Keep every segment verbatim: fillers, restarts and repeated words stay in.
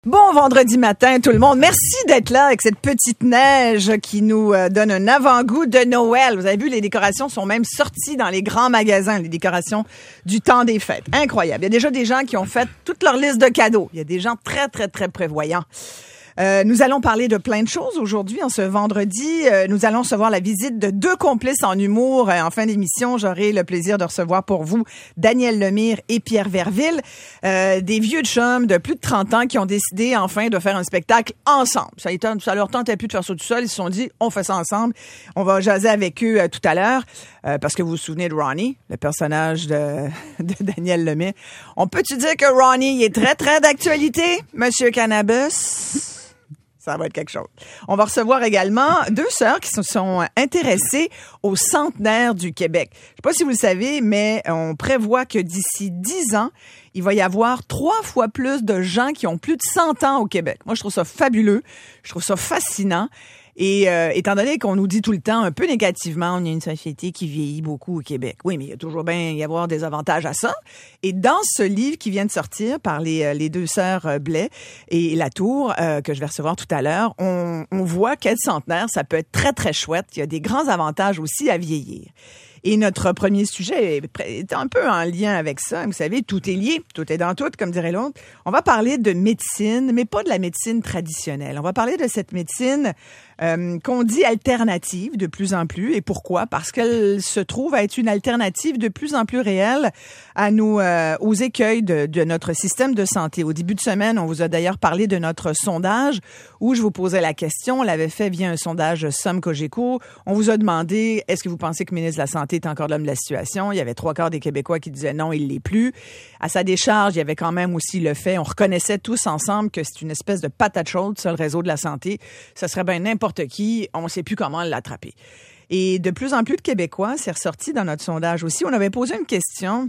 Bon vendredi matin tout le monde. Merci d'être là avec cette petite neige qui nous euh, donne un avant-goût de Noël. Vous avez vu, les décorations sont même sorties dans les grands magasins, les décorations du temps des fêtes. Incroyable. Il y a déjà des gens qui ont fait toute leur liste de cadeaux. Il y a des gens très, très, très prévoyants. Euh, nous allons parler de plein de choses aujourd'hui. En ce vendredi, euh, nous allons recevoir la visite de deux complices en humour. Euh, en fin d'émission, j'aurai le plaisir de recevoir pour vous Daniel Lemire et Pierre Verville, euh, des vieux chums de plus de trente ans qui ont décidé enfin de faire un spectacle ensemble. Ça, étonne, ça leur tentait plus de faire ça tout seul. Ils se sont dit, on fait ça ensemble. On va jaser avec eux euh, tout à l'heure, euh, parce que vous vous souvenez de Ronnie, le personnage de, de Daniel Lemire. On peut-tu dire que Ronnie il est très, très d'actualité, Monsieur Cannabis? Ça va être quelque chose. On va recevoir également deux sœurs qui se sont intéressées au centenaire du Québec. Je sais pas si vous le savez, mais on prévoit que d'ici dix ans, il va y avoir trois fois plus de gens qui ont plus de cent ans au Québec. Moi, je trouve ça fabuleux. Je trouve ça fascinant. Et euh, étant donné qu'on nous dit tout le temps, un peu négativement, on a une société qui vieillit beaucoup au Québec. Oui, mais il y a toujours bien y avoir des avantages à ça. Et dans ce livre qui vient de sortir par les, les deux sœurs Blais et Latour, euh, que je vais recevoir tout à l'heure, on, on voit quel centenaire, ça peut être très, très chouette. Il y a des grands avantages aussi à vieillir. Et notre premier sujet est un peu en lien avec ça. Vous savez, tout est lié, tout est dans tout, comme dirait l'autre. On va parler de médecine, mais pas de la médecine traditionnelle. On va parler de cette médecine euh, qu'on dit alternative de plus en plus. Et pourquoi? Parce qu'elle se trouve à être une alternative de plus en plus réelle à nous, euh, aux écueils de, de notre système de santé. Au début de semaine, on vous a d'ailleurs parlé de notre sondage où je vous posais la question. On l'avait fait via un sondage Somme Cogeco. On vous a demandé, est-ce que vous pensez que le ministre de la Santé est encore l'homme de la situation? Il y avait trois quarts des Québécois qui disaient non, il l'est plus. À sa décharge, il y avait quand même aussi le fait, on reconnaissait tous ensemble que c'est une espèce de patate chaude, ça, le réseau de la santé. Ça serait bien n'importe qui, on ne sait plus comment l'attraper. Et de plus en plus de Québécois, c'est ressorti dans notre sondage aussi. On avait posé une question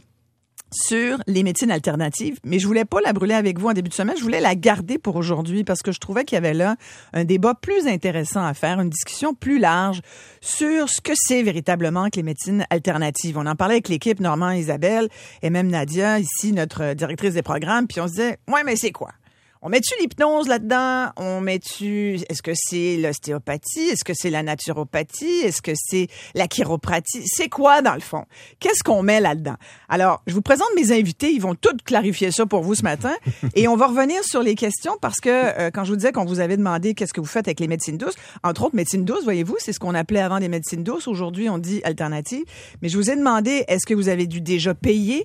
sur les médecines alternatives, mais je voulais pas la brûler avec vous en début de semaine, je voulais la garder pour aujourd'hui parce que je trouvais qu'il y avait là un débat plus intéressant à faire, une discussion plus large sur ce que c'est véritablement que les médecines alternatives. On en parlait avec l'équipe, Normand, Isabelle et même Nadia, ici, notre directrice des programmes, puis on se disait, ouais, mais c'est quoi? On met-tu l'hypnose là-dedans? On met-tu... Est-ce que c'est l'ostéopathie? Est-ce que c'est la naturopathie? Est-ce que c'est la chiropratie? C'est quoi, dans le fond? Qu'est-ce qu'on met là-dedans? Alors, je vous présente mes invités. Ils vont tous clarifier ça pour vous ce matin. Et on va revenir sur les questions parce que euh, quand je vous disais qu'on vous avait demandé qu'est-ce que vous faites avec les médecines douces, entre autres, médecine douce, voyez-vous, c'est ce qu'on appelait avant des médecines douces. Aujourd'hui, on dit alternative. Mais je vous ai demandé, est-ce que vous avez dû déjà payer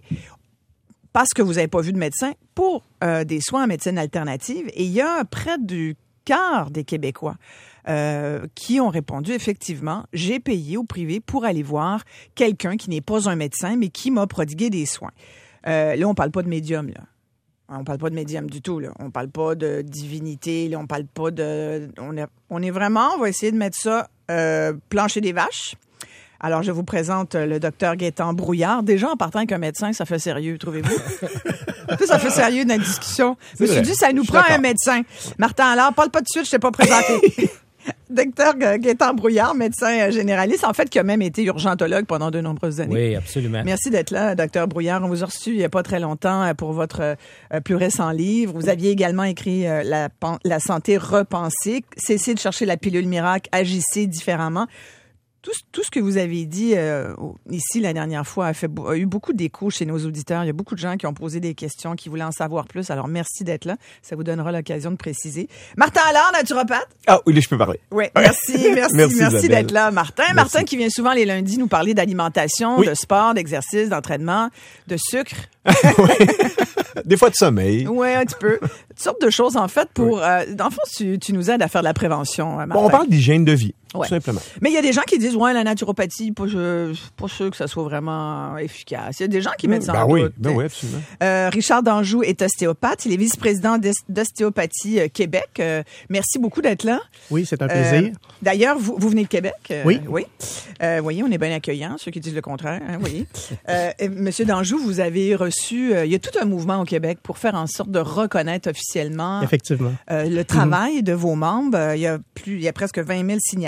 parce que vous n'avez pas vu de médecin pour euh, des soins en médecine alternative. Et il y a près du quart des Québécois euh, qui ont répondu, effectivement, j'ai payé au privé pour aller voir quelqu'un qui n'est pas un médecin, mais qui m'a prodigué des soins. Euh, là, on ne parle pas de médium, là. On parle pas de médium du tout, là. On parle pas de divinité, là. On parle pas de... On est, on est vraiment... On va essayer de mettre ça euh, plancher des vaches. Alors, je vous présente le docteur Gaétan Brouillard. Déjà, en partant avec un médecin, ça fait sérieux, trouvez-vous? Ça fait sérieux dans la discussion. Je me suis dit, ça nous prend un médecin. Martin Allard, parle pas de suite, je t'ai pas présenté. Docteur Gaétan Brouillard, médecin généraliste, en fait, qui a même été urgentologue pendant de nombreuses années. Oui, absolument. Merci d'être là, docteur Brouillard. On vous a reçu il n'y a pas très longtemps pour votre euh, plus récent livre. Vous aviez également écrit euh, la, la santé repensée. Cessez de chercher la pilule miracle, agissez différemment. Tout, tout ce que vous avez dit euh, ici la dernière fois a, fait, a eu beaucoup d'écho chez nos auditeurs. Il y a beaucoup de gens qui ont posé des questions, qui voulaient en savoir plus. Alors, merci d'être là. Ça vous donnera l'occasion de préciser. Martin Allard, naturopathe. Ah oui, je peux parler. Oui, merci, merci, merci, merci d'être là, Martin. Merci. Martin qui vient souvent les lundis nous parler d'alimentation, oui. de sport, d'exercice, d'entraînement, de sucre. Des fois de sommeil. Oui, un petit peu. Toutes sortes de choses, en fait, pour... Oui. Euh, dans le fond, tu, tu nous aides à faire de la prévention, Martin. Bon, on parle d'hygiène de vie, ouais. tout simplement. Mais il y a des gens qui disent, ouais, la naturopathie, pas, je, pas sûr que ça soit vraiment efficace. Il y a des gens qui mettent ça ben en oui, doute. Ben oui, absolument. Euh, Richard Danjou est ostéopathe. Il est vice-président d'Ostéopathie euh, Québec. Euh, merci beaucoup d'être là. Oui, c'est un plaisir. Euh, D'ailleurs, vous, vous venez de Québec. Euh, oui. Oui. Euh, voyez, on est bien accueillants, ceux qui disent le contraire. Hein, voyez. euh, Monsieur Danjou, vous avez reçu... Euh, il y a tout un mouvement au Québec pour faire en sorte de reconnaître officiellement Effectivement. Euh, le travail mmh. de vos membres. Il y a plus, il y a presque vingt mille signataires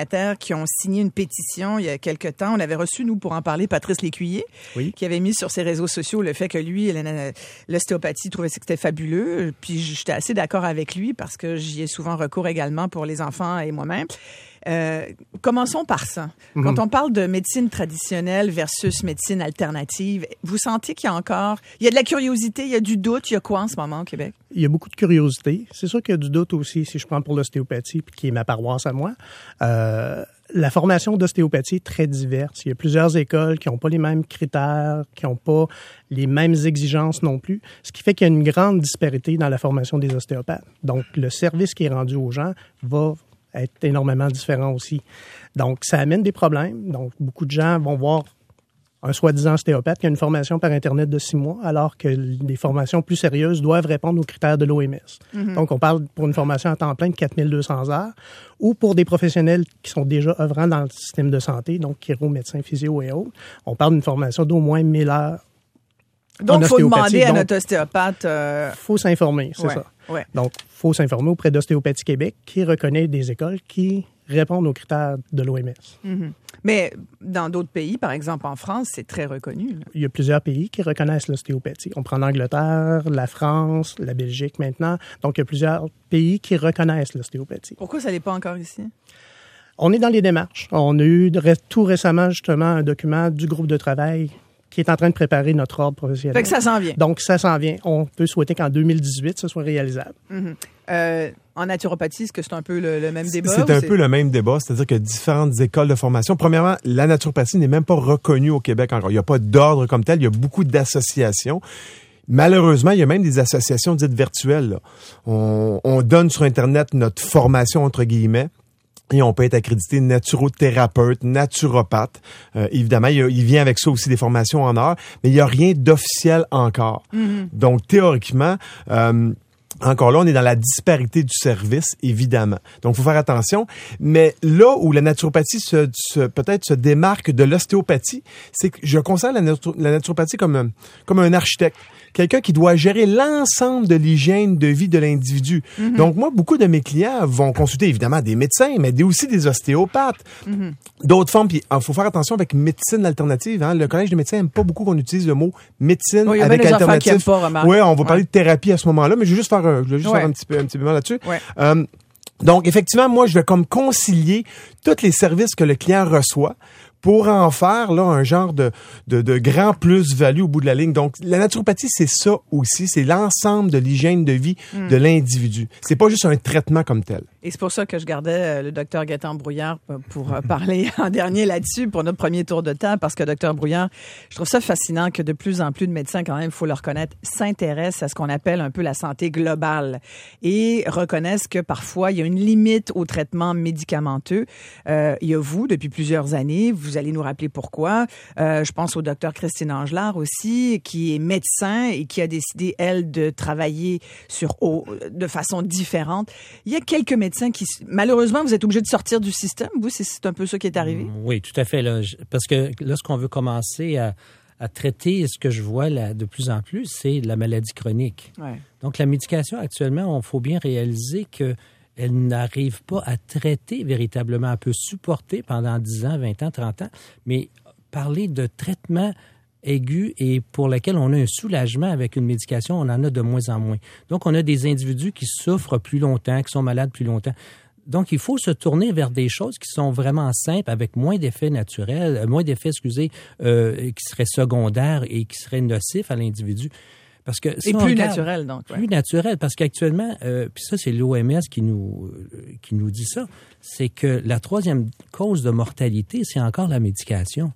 signataires qui ont signé une pétition il y a quelque temps. On avait reçu, nous, pour en parler, Patrice Lécuyer, oui. qui avait mis sur ses réseaux sociaux le fait que lui, l'ostéopathie, trouvait que c'était fabuleux. Puis j'étais assez d'accord avec lui parce que j'y ai souvent recours également pour les enfants et moi-même. Euh, commençons par ça. Mm-hmm. Quand on parle de médecine traditionnelle versus médecine alternative, vous sentez qu'il y a encore... Il y a de la curiosité, il y a du doute. Il y a quoi en ce moment au Québec? Il y a beaucoup de curiosité. C'est sûr qu'il y a du doute aussi, si je prends pour l'ostéopathie, qui est ma paroisse à moi. Euh, la formation d'ostéopathie est très diverse. Il y a plusieurs écoles qui n'ont pas les mêmes critères, qui n'ont pas les mêmes exigences non plus, ce qui fait qu'il y a une grande disparité dans la formation des ostéopathes. Donc, le service qui est rendu aux gens va être énormément différent aussi. Donc, ça amène des problèmes. Donc, beaucoup de gens vont voir un soi-disant ostéopathe qui a une formation par Internet de six mois, alors que les formations plus sérieuses doivent répondre aux critères de l'O M S. Mm-hmm. Donc, on parle pour une formation à temps plein de quatre mille deux cents heures, ou pour des professionnels qui sont déjà œuvrant dans le système de santé, donc chiro, médecins, physio et autres, on parle d'une formation d'au moins mille heures. Donc, il faut demander à notre ostéopathe... Il euh... faut s'informer, c'est ouais, ça. Ouais. Donc, il faut s'informer auprès d'Ostéopathie Québec, qui reconnaît des écoles qui répondent aux critères de l'O M S. Mm-hmm. Mais dans d'autres pays, par exemple en France, c'est très reconnu. Là. Il y a plusieurs pays qui reconnaissent l'ostéopathie. On prend l'Angleterre, la France, la Belgique maintenant. Donc, il y a plusieurs pays qui reconnaissent l'ostéopathie. Pourquoi ça n'est pas encore ici? On est dans les démarches. On a eu tout récemment, justement, un document du groupe de travail qui est en train de préparer notre ordre professionnel. Fait que ça s'en vient. Donc, ça s'en vient. On peut souhaiter qu'en deux mille dix-huit, ce soit réalisable. Mm-hmm. Euh, en naturopathie, est-ce que c'est un peu le, le même débat? C'est un c'est... peu le même débat, c'est-à-dire que différentes écoles de formation. Premièrement, la naturopathie n'est même pas reconnue au Québec encore. Il n'y a pas d'ordre comme tel, il y a beaucoup d'associations. Malheureusement, il y a même des associations dites virtuelles. Là. On, on donne sur Internet notre formation, entre guillemets. Et on peut être accrédité naturothérapeute, naturopathe. Euh, évidemment, il, il vient avec ça aussi des formations en heures, mais il n'y a rien d'officiel encore. Mm-hmm. Donc, théoriquement, euh, encore là, on est dans la disparité du service, évidemment. Donc, il faut faire attention. Mais là où la naturopathie se, se, peut-être se démarque de l'ostéopathie, c'est que je considère la, natu- la naturopathie comme un, comme un architecte. Quelqu'un qui doit gérer l'ensemble de l'hygiène de vie de l'individu. Mm-hmm. Donc, moi, beaucoup de mes clients vont consulter, évidemment, des médecins, mais des, aussi des ostéopathes. Mm-hmm. D'autres formes. Puis, il faut faire attention avec médecine alternative. Hein. Le Collège des médecins n'aime pas beaucoup qu'on utilise le mot médecine oui, avec alternative. Oui, on va parler ouais. de thérapie à ce moment-là, mais je vais juste faire un, je vais juste ouais. faire un petit peu, un petit peu là-dessus. Ouais. Euh, donc, effectivement, moi, je vais comme concilier tous les services que le client reçoit pour en faire là un genre de, de, de grand plus-value au bout de la ligne. Donc, la naturopathie, c'est ça aussi. C'est l'ensemble de l'hygiène de vie mm. de l'individu. C'est pas juste un traitement comme tel. Et c'est pour ça que je gardais le docteur Gaétan Brouillard pour parler en dernier là-dessus pour notre premier tour de table, parce que docteur Brouillard, je trouve ça fascinant que de plus en plus de médecins, quand même, il faut le reconnaître, s'intéressent à ce qu'on appelle un peu la santé globale et reconnaissent que parfois, il y a une limite au traitement médicamenteux. Euh, il y a vous, depuis plusieurs années, vous allez nous rappeler pourquoi. Euh, je pense au docteur Christine Angelard aussi, qui est médecin et qui a décidé, elle, de travailler sur de façon différente. Il y a quelques médecins qui, malheureusement, vous êtes obligés de sortir du système. Vous, c'est, c'est un peu ça qui est arrivé? Oui, tout à fait. Là, parce que lorsqu'on veut commencer à, à traiter, ce que je vois là, de plus en plus, c'est la maladie chronique. Ouais. Donc, la médication, actuellement, il faut bien réaliser que elle n'arrive pas à traiter véritablement. Elle peut supporter pendant dix ans, vingt ans, trente ans, mais parler de traitement aigu et pour lequel on a un soulagement avec une médication, on en a de moins en moins. Donc, on a des individus qui souffrent plus longtemps, qui sont malades plus longtemps. Donc, il faut se tourner vers des choses qui sont vraiment simples, avec moins d'effets naturels, moins d'effets, excusez, euh, qui seraient secondaires et qui seraient nocifs à l'individu. Parce que si et on plus regarde, naturel, donc. Plus ouais. naturel, parce qu'actuellement, euh, puis ça, c'est l'O M S qui nous, euh, qui nous dit ça, c'est que la troisième cause de mortalité, c'est encore la médication.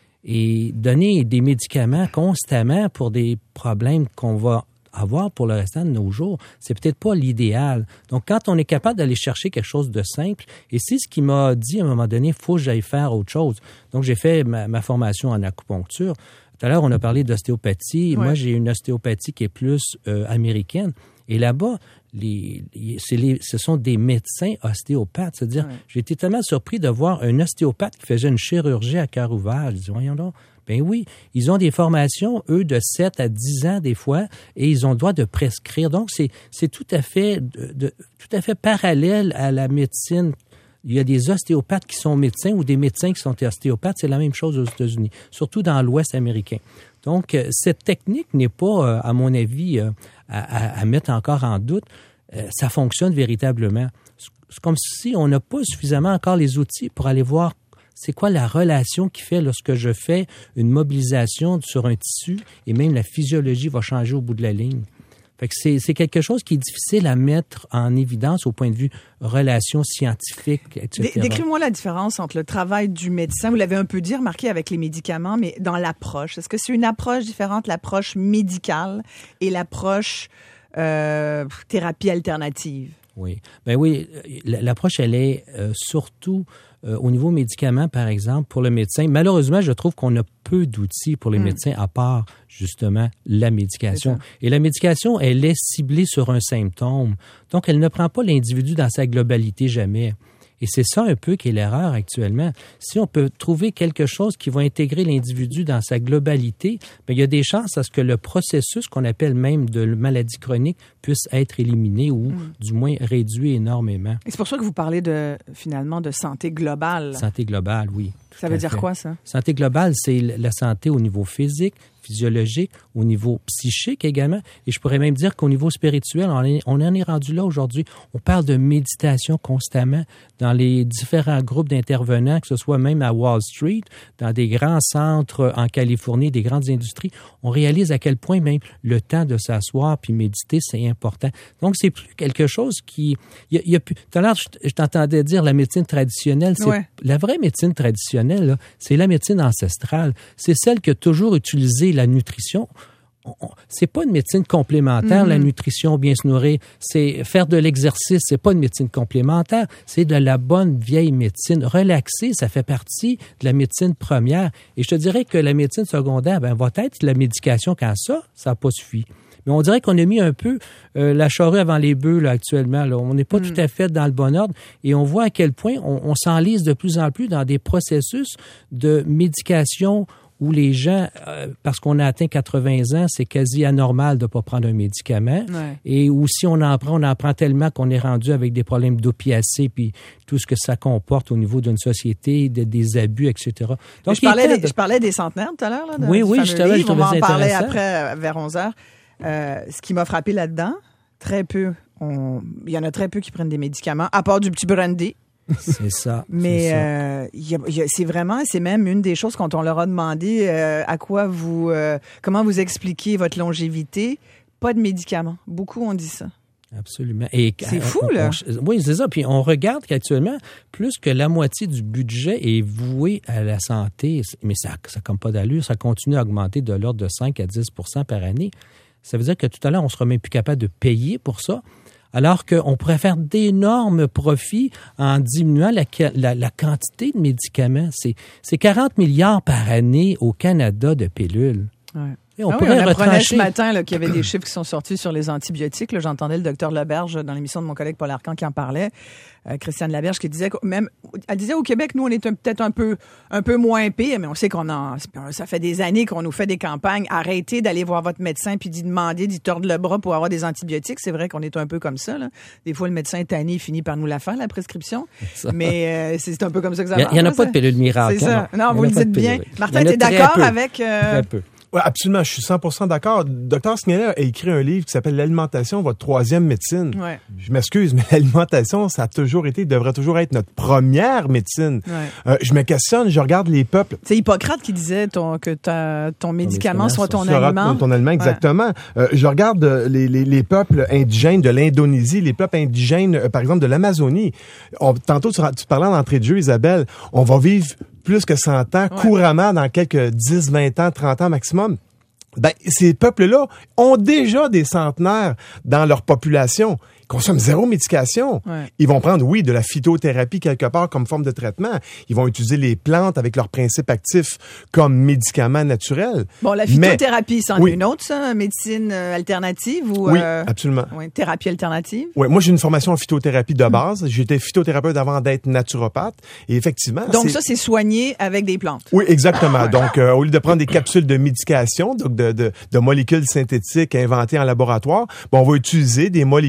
Et donner des médicaments constamment pour des problèmes qu'on va avoir pour le restant de nos jours, c'est peut-être pas l'idéal. Donc, quand on est capable d'aller chercher quelque chose de simple, et c'est ce qui m'a dit à un moment donné, il faut que j'aille faire autre chose. Donc, j'ai fait ma, ma formation en acupuncture. Tout à l'heure, on a parlé d'ostéopathie. Ouais. Moi, j'ai une ostéopathie qui est plus euh, américaine. Et là-bas, les, les, c'est les, ce sont des médecins ostéopathes. C'est-à-dire, ouais. j'ai été tellement surpris de voir un ostéopathe qui faisait une chirurgie à cœur ouvert. Je dis, voyons donc. Ben oui, ils ont des formations, eux, de sept à dix ans des fois, et ils ont le droit de prescrire. Donc, c'est, c'est tout à fait, de, de, tout à fait parallèle à la médecine Il y a des ostéopathes qui sont médecins ou des médecins qui sont ostéopathes. C'est la même chose aux États-Unis, surtout dans l'Ouest américain. Donc, cette technique n'est pas, à mon avis, à, à, à mettre encore en doute. Ça fonctionne véritablement. C'est comme si on n'a pas suffisamment encore les outils pour aller voir c'est quoi la relation qui fait lorsque je fais une mobilisation sur un tissu et même la physiologie va changer au bout de la ligne. Fait que c'est, c'est quelque chose qui est difficile à mettre en évidence au point de vue relation scientifique, et cetera. Décris-moi la différence entre le travail du médecin, vous l'avez un peu dit, remarqué avec les médicaments, mais dans l'approche. Est-ce que c'est une approche différente, l'approche médicale et l'approche euh, thérapie alternative? Oui. Ben oui, l'approche, elle est euh, surtout euh, au niveau médicament, par exemple, pour le médecin. Malheureusement, je trouve qu'on a peu d'outils pour les mmh. médecins à part, justement, la médication. Et la médication, elle est ciblée sur un symptôme. Donc, elle ne prend pas l'individu dans sa globalité jamais. Et c'est ça un peu qui est l'erreur actuellement. Si on peut trouver quelque chose qui va intégrer l'individu dans sa globalité, bien, il y a des chances à ce que le processus qu'on appelle même de maladie chronique puisse être éliminé ou mmh. du moins réduit énormément. Et c'est pour ça que vous parlez de finalement de santé globale. Santé globale, oui. Ça veut dire fait. Quoi, ça? Santé globale, c'est la santé au niveau physique, physiologique, au niveau psychique également. Et je pourrais même dire qu'au niveau spirituel, on, est, on en est rendu là aujourd'hui. On parle de méditation constamment dans les différents groupes d'intervenants, que ce soit même à Wall Street, dans des grands centres en Californie, des grandes industries. On réalise à quel point même le temps de s'asseoir puis méditer, c'est important. Donc, c'est plus quelque chose qui... Il y a, il y a plus, tout à l'heure, je, je t'entendais dire la médecine traditionnelle. C'est, ouais. La vraie médecine traditionnelle, là, c'est la médecine ancestrale. C'est celle qui a toujours utilisé la nutrition. C'est pas une médecine complémentaire, mm-hmm. la nutrition, bien se nourrir. C'est faire de l'exercice, c'est pas une médecine complémentaire. C'est de la bonne vieille médecine. Relaxer, ça fait partie de la médecine première. Et je te dirais que la médecine secondaire, ben, va être la médication quand ça, ça n'a pas suffi. Mais on dirait qu'on a mis un peu euh, la charrue avant les bœufs là, actuellement. Là. On n'est pas mm. tout à fait dans le bon ordre. Et on voit à quel point on, on s'enlise de plus en plus dans des processus de médication où les gens, euh, parce qu'on a atteint quatre-vingts ans, c'est quasi anormal de ne pas prendre un médicament. Ouais. Et ou si on en prend, on en prend tellement qu'on est rendu avec des problèmes d'opiacés puis tout ce que ça comporte au niveau d'une société, de, des abus, et cetera. Donc, je, parlais des, je parlais des centenaires tout à l'heure. Là, de, oui, oui, je te livre. On va en parler après, vers onze heures. Euh, ce qui m'a frappé là-dedans, très peu, on, il y en a très peu qui prennent des médicaments, à part du petit brandy. C'est ça. Mais c'est, ça. Euh, y a, y a, c'est vraiment, c'est même une des choses quand on leur a demandé euh, à quoi vous, euh, comment vous expliquez votre longévité, pas de médicaments. Beaucoup ont dit ça. Absolument. Et c'est fou, on, là. On, oui, c'est ça. Puis on regarde qu'actuellement, plus que la moitié du budget est voué à la santé, mais ça n'a comme pas d'allure, ça continue à augmenter de l'ordre de cinq à dix pour cent par année. Ça veut dire que tout à l'heure, on sera même plus capable de payer pour ça, alors qu'on pourrait faire d'énormes profits en diminuant la, la, la quantité de médicaments. C'est, c'est quarante milliards par année au Canada de pilules. Ouais. Et on ah pourrait oui, on apprenait retrancher... ce matin là, qu'il y avait des chiffres qui sont sortis sur les antibiotiques. Là, j'entendais le docteur Laberge dans l'émission de mon collègue Paul Arcan qui en parlait, euh, Christiane Laberge, qui disait que même, elle disait au Québec, nous on est un, peut-être un peu, un peu moins pire, mais on sait qu'on en, ça fait des années qu'on nous fait des campagnes. Arrêtez d'aller voir votre médecin puis d'y demander, d'y tordre le bras pour avoir des antibiotiques. C'est vrai qu'on est un peu comme ça. Là. Des fois, le médecin est tanné, il finit par nous la faire la prescription. Ça. Mais euh, c'est un peu comme ça que ça marche. Il n'y en a pas de pilule miracle. C'est ça. Non, vous le dites bien. Martin, t'es d'accord avec euh... Très peu. Oui, absolument. Je suis cent pour cent d'accord. Docteur Signaler a écrit un livre qui s'appelle L'alimentation, votre troisième médecine. Ouais. Je m'excuse, mais l'alimentation, ça a toujours été, devrait toujours être notre première médecine. Ouais. Euh, je me questionne, je regarde les peuples. C'est Hippocrate qui disait ton, que ta, ton médicament soit ton aliment. Ton, ton aliment, exactement. Ouais. Euh, je regarde les, les, les peuples indigènes de l'Indonésie, les peuples indigènes, euh, par exemple, de l'Amazonie. On, tantôt, tu, tu parlais d'entrée de jeu, Isabelle. On va vivre plus que cent ans, ouais. couramment dans quelques dix, vingt ans, trente ans maximum. Ben, ces peuples-là ont déjà des centenaires dans leur population. Ils consomment zéro médication. Ouais. Ils vont prendre, oui, de la phytothérapie quelque part comme forme de traitement. Ils vont utiliser les plantes avec leurs principes actifs comme médicaments naturels. Bon, la phytothérapie, Mais, c'en oui. est une autre, ça? Médecine alternative ou... Oui, euh, absolument. Oui, thérapie alternative? Oui, moi, j'ai une formation en phytothérapie de base. Mmh. J'étais phytothérapeute avant d'être naturopathe. Et effectivement... Donc c'est... ça, c'est soigné avec des plantes? Oui, exactement. Ah, ouais. Donc, euh, au lieu de prendre des capsules de médication, donc de, de, de molécules synthétiques inventées en laboratoire, bon, on va utiliser des molécules provenant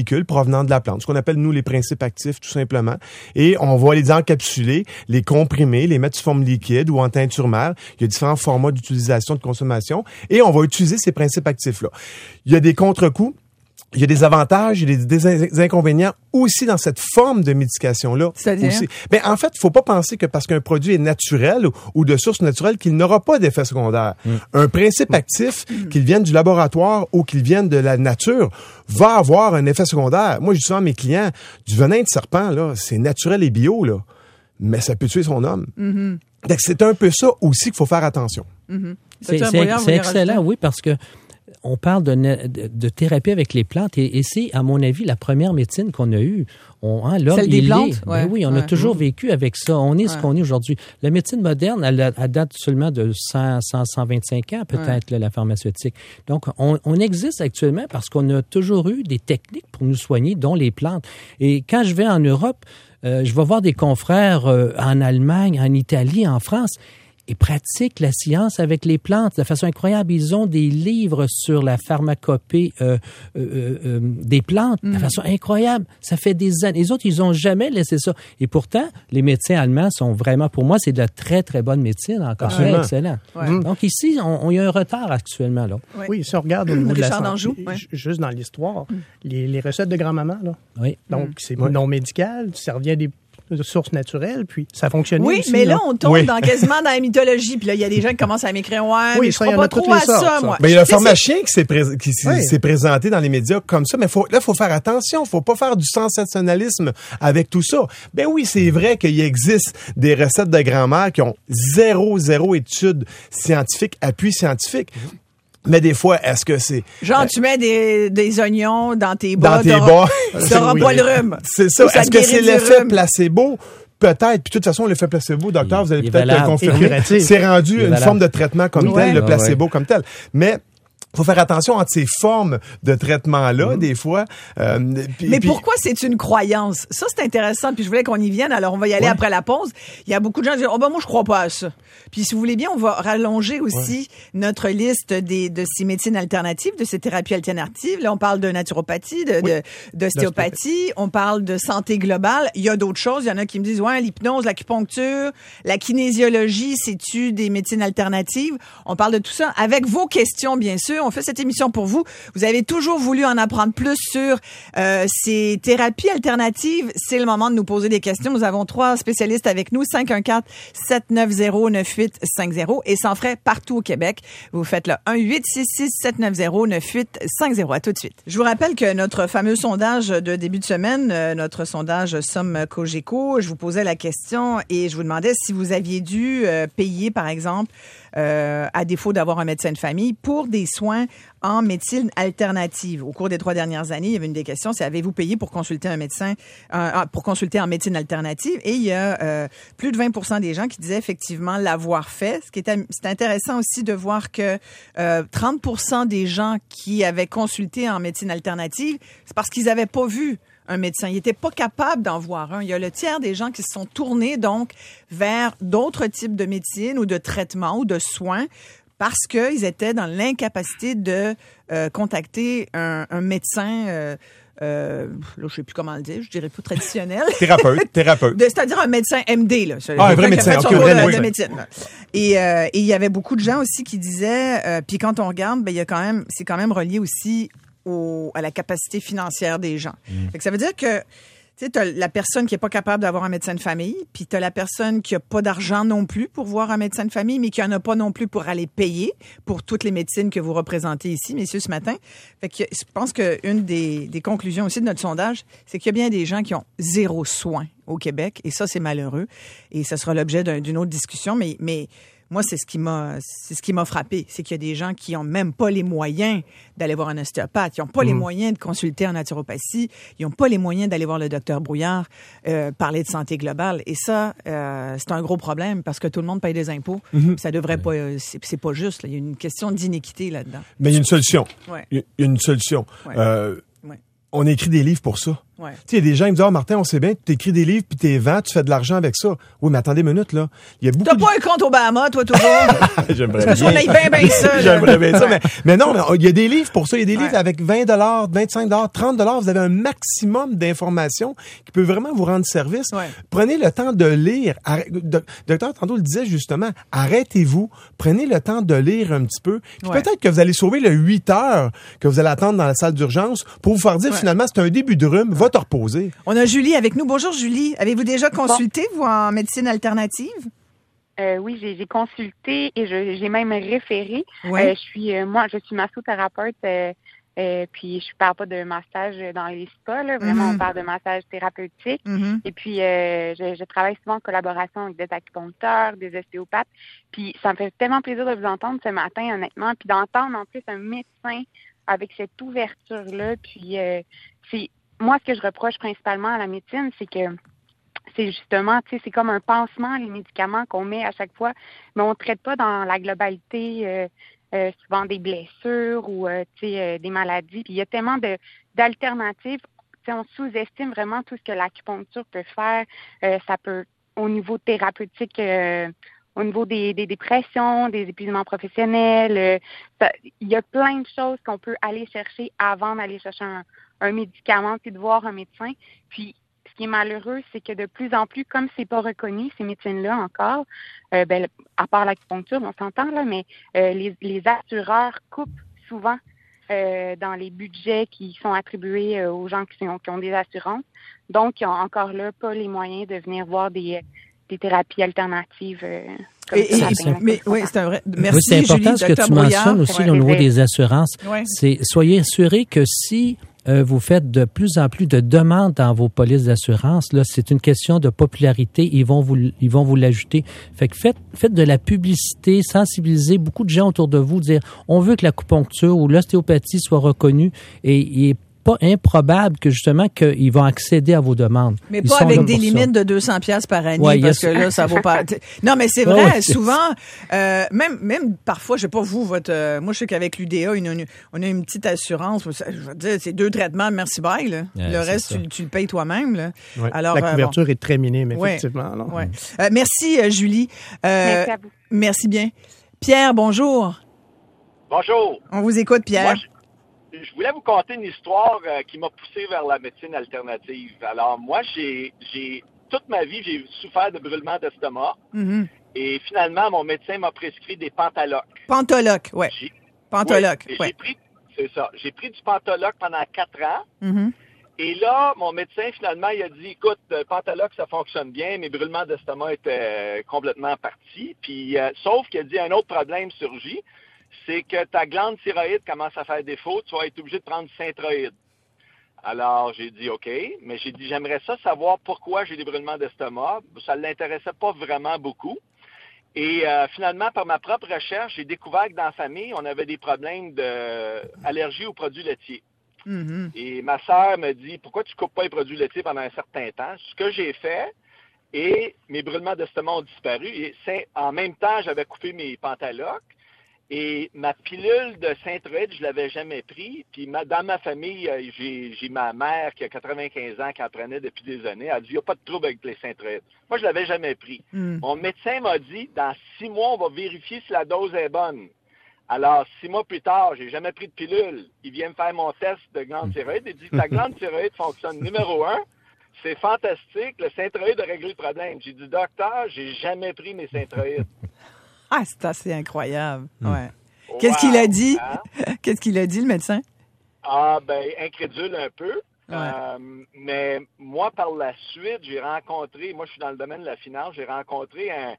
provenant de la plante, ce qu'on appelle, nous, les principes actifs, tout simplement. Et on va les encapsuler, les comprimer, les mettre sous forme liquide ou en teinture mère. Il y a différents formats d'utilisation, de consommation. Et on va utiliser ces principes actifs-là. Il y a des contre-coups. Il y a des avantages, il y a des, des inconvénients aussi dans cette forme de médication-là. C'est-à-dire? Aussi. Ben, en fait, il faut pas penser que parce qu'un produit est naturel ou, ou de source naturelle qu'il n'aura pas d'effet secondaire. Mm. Un principe actif, mm. qu'il vienne du laboratoire ou qu'il vienne de la nature, va avoir un effet secondaire. Moi, je dis souvent à mes clients, du venin de serpent, là, c'est naturel et bio, là, mais ça peut tuer son homme. Mm-hmm. Donc, c'est un peu ça aussi qu'il faut faire attention. Mm-hmm. C'est, c'est, c'est excellent, oui, parce que on parle de, de, de thérapie avec les plantes et, et c'est, à mon avis, la première médecine qu'on a eue. On, hein, l'homme, Celle des il plantes? est. Ouais. Ben oui, on ouais. a toujours mmh. vécu avec ça. On est ouais. ce qu'on est aujourd'hui. La médecine moderne, elle, elle date seulement de cent, cent, cent vingt-cinq ans, peut-être, ouais. là, la pharmaceutique. Donc, on, on existe actuellement parce qu'on a toujours eu des techniques pour nous soigner, dont les plantes. Et quand je vais en Europe, euh, je vais voir des confrères euh, en Allemagne, en Italie, en France. Ils pratiquent la science avec les plantes de façon incroyable. Ils ont des livres sur la pharmacopée euh, euh, euh, des plantes mmh. de façon incroyable. Ça fait des années. Les autres, ils n'ont jamais laissé ça. Et pourtant, les médecins allemands sont vraiment, pour moi, c'est de la très, très bonne médecine. Encore très excellent. Ouais. Mmh. Donc ici, on, on y a un retard actuellement. Là. Oui, oui si on regarde au niveau de la santé, d'Anjou, ouais. juste dans l'histoire, mmh. les, les recettes de grand-maman, là. Oui. Donc, mmh. c'est oui. non médical, ça revient des de sources naturelles, puis ça fonctionne oui, aussi. Oui, mais là, là, on tombe oui. dans quasiment dans la mythologie. Puis là, il y a des gens qui commencent à m'écrire « Ouais, oui, mais je ça, crois pas trop à ça, ça, moi. » Mais il y a le pharmacien qui s'est, pré- qui s'est, oui. s'est présenté dans les médias comme ça, mais faut, là, il faut faire attention. Il faut pas faire du sensationnalisme avec tout ça. Ben oui, c'est vrai qu'il existe des recettes de grand-mère qui ont zéro, zéro étude scientifique, appui scientifique. Mm-hmm. Mais des fois, est-ce que c'est... Genre, euh, tu mets des, des oignons dans tes bas. Dans tes bas. Tu n'auras oui. pas le rhume. C'est ça. ça est-ce que c'est l'effet rhume. placebo? Peut-être. Puis de toute façon, l'effet placebo, docteur, vous allez il peut-être le confirmer. C'est rendu une forme de traitement comme ouais. tel, le placebo ouais. comme tel. Mais... faut faire attention entre ces formes de traitement-là, mmh. des fois. Euh, pis, Mais pis... pourquoi c'est une croyance? Ça, c'est intéressant. Puis je voulais qu'on y vienne. Alors, on va y aller ouais. après la pause. Il y a beaucoup de gens qui disent « Oh ben moi, je crois pas à ça. » Puis si vous voulez bien, on va rallonger aussi ouais. notre liste des, de ces médecines alternatives, de ces thérapies alternatives. Là, on parle de naturopathie, de, oui. de, d'ostéopathie. On parle de santé globale. Il y a d'autres choses. Il y en a qui me disent « Ouais, l'hypnose, l'acupuncture, la kinésiologie, c'est-tu des médecines alternatives? » On parle de tout ça avec vos questions, bien sûr. On fait cette émission pour vous. Vous avez toujours voulu en apprendre plus sur euh, ces thérapies alternatives. C'est le moment de nous poser des questions. Nous avons trois spécialistes avec nous. cinq un quatre, sept neuf zéro, neuf huit cinq zéro et sans frais partout au Québec. Vous faites le un huit six six sept neuf zéro neuf huit cinq zéro. À tout de suite. Je vous rappelle que notre fameux sondage de début de semaine, euh, notre sondage Somme Cogeco, je vous posais la question et je vous demandais si vous aviez dû euh, payer, par exemple, Euh, à défaut d'avoir un médecin de famille, pour des soins en médecine alternative. Au cours des trois dernières années, il y avait une des questions, c'est avez-vous payé pour consulter un médecin, euh, pour consulter en médecine alternative? Et il y a euh, plus de vingt pour cent des gens qui disaient effectivement l'avoir fait. Ce qui est, c'est intéressant aussi de voir que euh, trente pour cent des gens qui avaient consulté en médecine alternative, c'est parce qu'ils n'avaient pas vu un médecin. Ils n'étaient pas capables d'en voir un. Il y a le tiers des gens qui se sont tournés donc vers d'autres types de médecine ou de traitements ou de soins parce qu'ils étaient dans l'incapacité de euh, contacter un, un médecin euh, Euh, là, je ne sais plus comment le dire, je dirais pas traditionnel. thérapeute, thérapeute. De, c'est-à-dire un médecin M D, là. Ah, un vrai médecin, ok, vrai de, médecin. de médecine. Et, euh, et il y avait beaucoup de gens aussi qui disaient, euh, puis quand on regarde, ben il y a quand même, c'est quand même relié aussi au, à la capacité financière des gens. Mmh. Fait que ça veut dire que tu sais, t'as la personne qui est pas capable d'avoir un médecin de famille, puis t'as la personne qui a pas d'argent non plus pour voir un médecin de famille, mais qui en a pas non plus pour aller payer pour toutes les médecines que vous représentez ici, messieurs, ce matin. Fait que je pense qu'une des, des conclusions aussi de notre sondage, c'est qu'il y a bien des gens qui ont zéro soin au Québec, et ça, c'est malheureux. Et ça sera l'objet d'un, d'une autre discussion, mais, mais moi, c'est ce qui m'a, c'est ce qui m'a frappé. C'est qu'il y a des gens qui ont même pas les moyens d'aller voir un ostéopathe. Ils ont pas mmh. les moyens de consulter en naturopathie. Ils ont pas les moyens d'aller voir le docteur Brouillard, euh, parler de santé globale. Et ça, euh, c'est un gros problème parce que tout le monde paye des impôts. Mmh. Ça devrait pas, euh, c'est, c'est pas juste. Là. Il y a une question d'inéquité là-dedans. Mais il y a une solution. Ouais. Il y a une solution. Ouais. Euh, ouais. On a écrit des livres pour ça. Ouais. Tu sais, il y a des gens qui me disent, ah, oh, Martin, on sait bien, tu écris des livres puis tu les vends, tu fais de l'argent avec ça. Oui, mais attendez une minute, là. Il y a beaucoup T'as de... pas un compte au Bahamas, toi, toujours? J'aimerais Parce qu'on aille bien, bien ça. J'aimerais bien ça. Mais, mais non, mais il y a des livres pour ça. Il y a des ouais. livres avec vingt dollars, vingt-cinq dollars, trente dollars. Vous avez un maximum d'informations qui peut vraiment vous rendre service. Ouais. Prenez le temps de lire. Arrête, docteur Tantôt le disait justement, arrêtez-vous. Prenez le temps de lire un petit peu. Puis ouais. peut-être que vous allez sauver le huit heures que vous allez attendre dans la salle d'urgence pour vous faire dire ouais. finalement, c'est un début de rhume, va te reposer. On a Julie avec nous. Bonjour Julie. Avez-vous déjà consulté, bon. vous, en médecine alternative? Euh, oui, j'ai, j'ai consulté et je, j'ai même référé. Ouais. Euh, je suis, euh, moi, je suis massothérapeute, euh, euh, puis je parle pas de massage dans les spas, là. Vraiment, mm-hmm. on parle de massage thérapeutique. Mm-hmm. Et puis, euh, je, je travaille souvent en collaboration avec des acupuncteurs, des ostéopathes. Puis, ça me fait tellement plaisir de vous entendre ce matin, honnêtement, puis d'entendre en plus un médecin avec cette ouverture-là. Puis, euh, c'est moi, ce que je reproche principalement à la médecine, c'est que c'est justement, tu sais, c'est comme un pansement, les médicaments qu'on met à chaque fois, mais on ne traite pas dans la globalité euh, euh, souvent des blessures ou, euh, tu sais, euh, des maladies. Puis il y a tellement de, d'alternatives. Tu sais, on sous-estime vraiment tout ce que l'acupuncture peut faire. Euh, ça peut, au niveau thérapeutique, euh, au niveau des, des dépressions, des épuisements professionnels, euh, ça, il y a plein de choses qu'on peut aller chercher avant d'aller chercher un un médicament puis de voir un médecin. Puis, ce qui est malheureux, c'est que de plus en plus, comme c'est pas reconnu, ces médecines-là encore, euh, ben, à part l'acupuncture, on s'entend, là, mais euh, les, les assureurs coupent souvent euh, dans les budgets qui sont attribués euh, aux gens qui, sont, qui ont des assurances. Donc, ils n'ont encore là pas les moyens de venir voir des, des thérapies alternatives. Euh, comme et, ça, et, c'est, mais, oui, c'est un vrai. Merci, oui, c'est important Julie, ce que tu Brouillard. mentionnes aussi ouais, au niveau des assurances. Ouais. C'est soyez assurés que si Euh, vous faites de plus en plus de demandes dans vos polices d'assurance. Là, c'est une question de popularité. Ils vont vous, ils vont vous l'ajouter. Fait que faites, faites de la publicité, sensibilisez beaucoup de gens autour de vous, dire on veut que l'acupuncture ou l'ostéopathie soit reconnue et, et pas improbable que justement qu'ils vont accéder à vos demandes. Mais Ils pas avec des ça. limites de deux cents piastres par année ouais, parce que là ça vaut pas. Non mais c'est vrai, ouais, souvent euh, même même parfois je sais pas vous votre euh, moi je sais qu'avec l'U D A une, une, on a une petite assurance, je veux dire c'est deux traitements merci bye là. Ouais, le reste tu, tu le payes toi-même là. Ouais. Alors la couverture euh, bon. est très minime effectivement. Ouais, ouais. Euh, merci euh, Julie. Euh, merci à vous. Merci bien. Pierre, bonjour. Bonjour. On vous écoute Pierre. Moi, je... Je voulais vous conter une histoire euh, qui m'a poussé vers la médecine alternative. Alors, moi, j'ai, j'ai toute ma vie, j'ai souffert de brûlements d'estomac. Mm-hmm. Et finalement, mon médecin m'a prescrit des Pantaloc. Pantoloc, oui. Pantoloc, oui. Ouais. J'ai pris, c'est ça. J'ai pris du Pantoloc pendant quatre ans. Mm-hmm. Et là, mon médecin, finalement, il a dit, écoute, Pantoloc, ça fonctionne bien. Mes brûlements d'estomac étaient complètement partis. Puis, euh, sauf qu'il a dit, un autre problème surgit. C'est que ta glande thyroïde commence à faire défaut, tu vas être obligé de prendre du Synthroïde. Alors, j'ai dit OK, mais j'ai dit j'aimerais ça savoir pourquoi j'ai des brûlements d'estomac. Ça ne l'intéressait pas vraiment beaucoup. Et euh, finalement, par ma propre recherche, j'ai découvert que dans la famille, on avait des problèmes d'allergie aux produits laitiers. Mm-hmm. Et ma sœur me dit, pourquoi tu ne coupes pas les produits laitiers pendant un certain temps? Ce que j'ai fait, et mes brûlements d'estomac ont disparu. Et en même temps, j'avais coupé mes Pantalocs. Et ma pilule de Synthroïde, je l'avais jamais pris. Puis ma, dans ma famille, j'ai, j'ai ma mère qui a quatre-vingt-quinze ans, qui en prenait depuis des années. Elle a dit, il n'y a pas de trouble avec les Synthroïdes. Moi, je l'avais jamais pris. Mm. Mon médecin m'a dit, dans six mois, on va vérifier si la dose est bonne. Alors, six mois plus tard, j'ai jamais pris de pilule. Il vient me faire mon test de glande thyroïde. Il dit, ta glande thyroïde fonctionne. Numéro un, c'est fantastique. Le Synthroïde a réglé le problème. J'ai dit, docteur, j'ai jamais pris mes Synthroïdes. Ah, c'est assez incroyable. Ouais. Qu'est-ce wow, qu'il a dit? Hein? Qu'est-ce qu'il a dit, le médecin? Ah, ben, incrédule un peu. Ouais. Euh, mais moi, par la suite, j'ai rencontré, moi, je suis dans le domaine de la finance, j'ai rencontré un,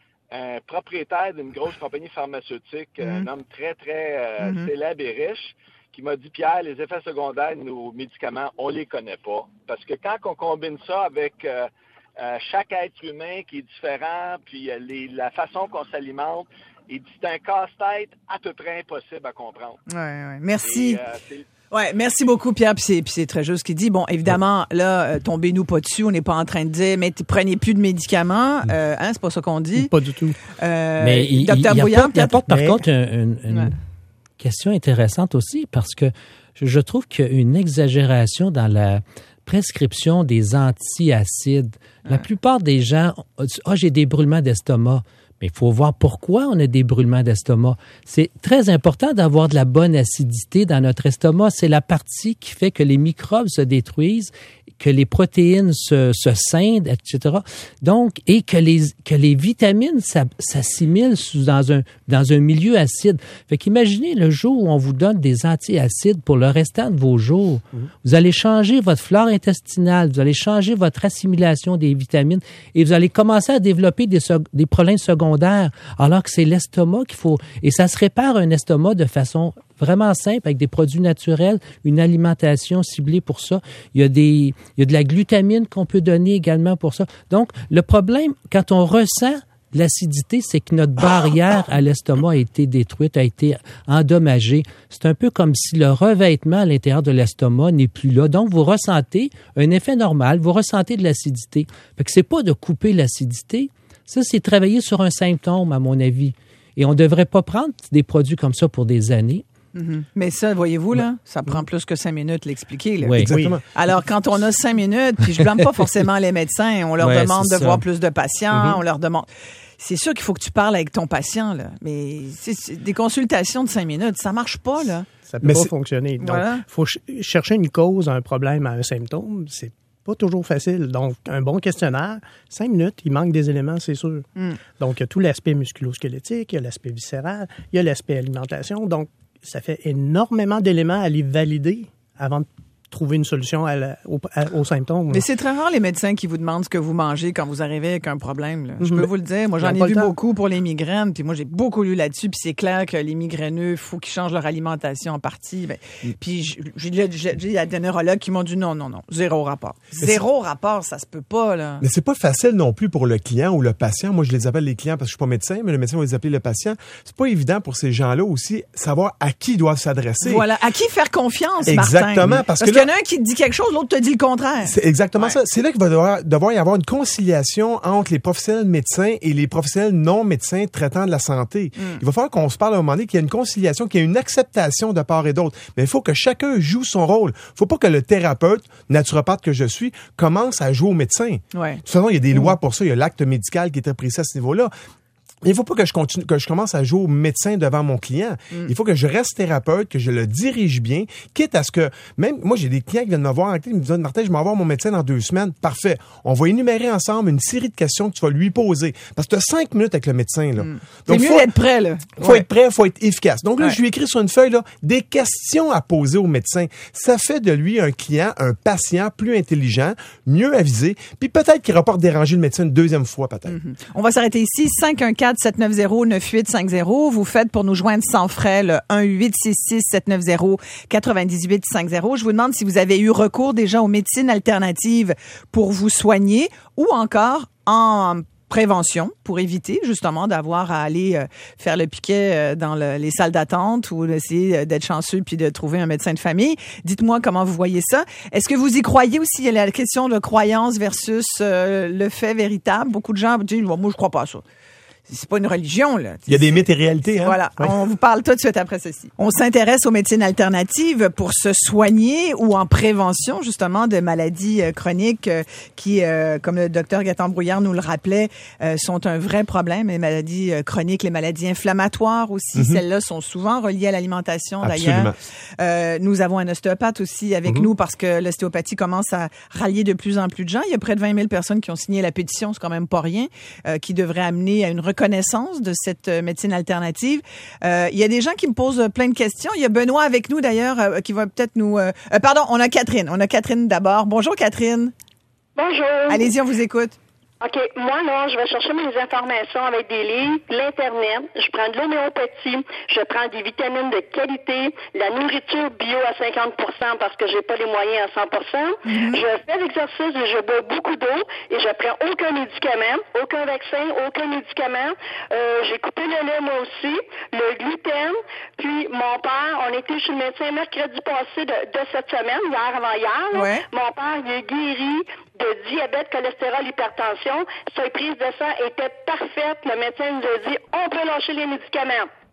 un propriétaire d'une grosse compagnie pharmaceutique, mm-hmm. un homme très, très euh, mm-hmm. célèbre et riche, qui m'a dit, Pierre, les effets secondaires de nos médicaments, on les connaît pas. Parce que quand on combine ça avec... Euh, Euh, chaque être humain qui est différent, puis euh, les, la façon qu'on s'alimente, et c'est un casse-tête à peu près impossible à comprendre. Ouais, ouais. Merci. Et, euh, ouais, merci beaucoup, Pierre. Puis c'est, puis c'est très juste ce qu'il dit. Bon, évidemment, là, euh, tombez-nous pas dessus. On n'est pas en train de dire, mais prenez plus de médicaments. Euh, hein, c'est pas ça qu'on dit. Pas du tout. Euh, mais il, Docteur il, Brouillard, il apporte par mais... contre une, une ouais. question intéressante aussi, parce que je, je trouve qu'il y a une exagération dans la prescription des antiacides. La ouais. plupart des gens, ah, oh, j'ai des brûlements d'estomac. Mais il faut voir pourquoi on a des brûlements d'estomac. C'est très important d'avoir de la bonne acidité dans notre estomac. C'est la partie qui fait que les microbes se détruisent, que les protéines se, se scindent, et cetera. Donc, et que les, que les vitamines s'assimilent sous, dans un, dans un milieu acide. Fait qu'imaginez le jour où on vous donne des antiacides pour le restant de vos jours. Mmh. Vous allez changer votre flore intestinale, vous allez changer votre assimilation des vitamines et vous allez commencer à développer des, des problèmes secondaires, alors que c'est l'estomac qu'il faut... Et ça se répare un estomac de façon vraiment simple, avec des produits naturels, une alimentation ciblée pour ça. Il y a des, il y a de la glutamine qu'on peut donner également pour ça. Donc, le problème, quand on ressent l'acidité, c'est que notre barrière à l'estomac a été détruite, a été endommagée. C'est un peu comme si le revêtement à l'intérieur de l'estomac n'est plus là. Donc, vous ressentez un effet normal, vous ressentez de l'acidité. Fait que c'est pas de couper l'acidité, ça, c'est travailler sur un symptôme, à mon avis. Et on ne devrait pas prendre des produits comme ça pour des années. Mm-hmm. Mais ça, voyez-vous, là, ça prend plus que cinq minutes l'expliquer. Là. Oui, exactement. Alors, quand on a cinq minutes, puis je blâme pas forcément les médecins, on leur ouais, demande de ça. voir plus de patients, Mm-hmm. on leur demande... C'est sûr qu'il faut que tu parles avec ton patient, là, mais c'est, c'est des consultations de cinq minutes, ça marche pas, là. Ça peut Mais pas c'est... fonctionner. Donc, il voilà. faut ch- chercher une cause à un problème, à un symptôme. C'est pas toujours facile. Donc, un bon questionnaire, cinq minutes, il manque des éléments, c'est sûr. Mm. Donc, il y a tout l'aspect musculo-squelettique, il y a l'aspect viscéral, il y a l'aspect alimentation. Donc, ça fait énormément d'éléments à aller valider avant de trouver une solution à la, au, à, aux symptômes. Mais c'est très rare les médecins qui vous demandent ce que vous mangez quand vous arrivez avec un problème. Là. Je peux Mais, vous le dire. Moi, j'en ai vu beaucoup pour les migraines. Puis moi, j'ai beaucoup lu là-dessus. Puis c'est clair que les migraineux, il faut qu'ils changent leur alimentation en partie. Ben, mm. Puis j'ai, j'ai, j'ai des neurologues qui m'ont dit non, non, non, zéro rapport. Mais zéro c'est... rapport, ça se peut pas. Là. Mais c'est pas facile non plus pour le client ou le patient. Moi, je les appelle les clients parce que je suis pas médecin, mais le médecin va les appeler le patient. C'est pas évident pour ces gens-là aussi savoir à qui ils doivent s'adresser. Voilà, à qui faire confiance, Exactement, Martin. parce, parce que là, qu'il y en a un qui te dit quelque chose, l'autre te dit le contraire. C'est exactement ouais. ça. C'est là qu'il va devoir, devoir y avoir une conciliation entre les professionnels médecins et les professionnels non médecins traitant de la santé. Mm. Il va falloir qu'on se parle à un moment donné, qu'il y ait une conciliation, qu'il y ait une acceptation de part et d'autre. Mais il faut que chacun joue son rôle. Il ne faut pas que le thérapeute, naturopathe que je suis, commence à jouer au médecin. Ouais. De toute façon, il y a des mm. lois pour ça. Il y a l'acte médical qui est précis à ce niveau-là. Il faut pas que je continue, que je commence à jouer au médecin devant mon client. Mm. Il faut que je reste thérapeute, que je le dirige bien, quitte à ce que, même, moi, j'ai des clients qui viennent me voir, ils me disent, Martin, je vais voir mon médecin dans deux semaines. Parfait. On va énumérer ensemble une série de questions que tu vas lui poser. Parce que tu as cinq minutes avec le médecin, là. Mm. Donc, c'est mieux d'être prêt, là. Faut ouais. être prêt, faut être efficace. Donc là, ouais. je lui écris sur une feuille, là, des questions à poser au médecin. Ça fait de lui un client, un patient plus intelligent, mieux avisé, puis peut-être qu'il va pas déranger le médecin une deuxième fois, peut-être. Mm-hmm. On va s'arrêter ici. cinq un quatre sept neuf zéro neuf huit cinq zéro. Vous faites pour nous joindre sans frais le un huit six six sept neuf zéro neuf huit cinq zéro. Je vous demande si vous avez eu recours déjà aux médecines alternatives pour vous soigner ou encore en prévention pour éviter justement d'avoir à aller euh, faire le piquet euh, dans le, les salles d'attente ou d'essayer d'être chanceux puis de trouver un médecin de famille. Dites-moi comment vous voyez ça. Est-ce que vous y croyez aussi? Il y a la question de croyance versus euh, le fait véritable. Beaucoup de gens disent, moi, je crois pas à ça. C'est pas une religion, là. Il y a des mythes et réalités, hein? Voilà. Ouais. On vous parle tout de suite après ceci. On s'intéresse aux médecines alternatives pour se soigner ou en prévention, justement, de maladies euh, chroniques euh, qui, euh, comme le docteur Gatton-Brouillard nous le rappelait, euh, sont un vrai problème. Les maladies euh, chroniques, les maladies inflammatoires aussi, mm-hmm. celles-là sont souvent reliées à l'alimentation, Absolument. d'ailleurs. Euh, nous avons un ostéopathe aussi avec mm-hmm. nous parce que l'ostéopathie commence à rallier de plus en plus de gens. Il y a près de vingt mille personnes qui ont signé la pétition, c'est quand même pas rien, euh, qui devrait amener à une connaissance de cette médecine alternative. Euh, il y a des gens qui me posent plein de questions. Il y a Benoît avec nous d'ailleurs euh, qui va peut-être nous... Euh, euh, pardon, on a Catherine. On a Catherine d'abord. Bonjour Catherine. Bonjour. Allez-y, on vous écoute. OK. Moi, là, je vais chercher mes informations avec des livres, l'Internet. Je prends de l'homéopathie. Je prends des vitamines de qualité, la nourriture bio à cinquante pour cent parce que j'ai pas les moyens à cent pour cent. Mm-hmm. Je fais l'exercice et je bois beaucoup d'eau et je prends aucun médicament, aucun vaccin, aucun médicament. Euh, j'ai coupé le lait, moi aussi, le gluten. Puis, mon père, on était chez le médecin mercredi passé de, de cette semaine, hier avant hier. Ouais. Mon père, il est guéri de diabète, cholestérol, hypertension. Sa prise de sang était parfaite. Le médecin nous a dit, on peut lâcher les médicaments.